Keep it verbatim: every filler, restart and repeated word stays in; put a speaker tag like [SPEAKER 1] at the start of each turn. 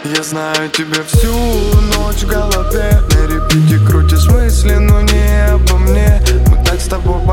[SPEAKER 1] Я знаю тебя всю ночь в голове. На репите крутишь мысли, но не обо мне. Мы так с тобой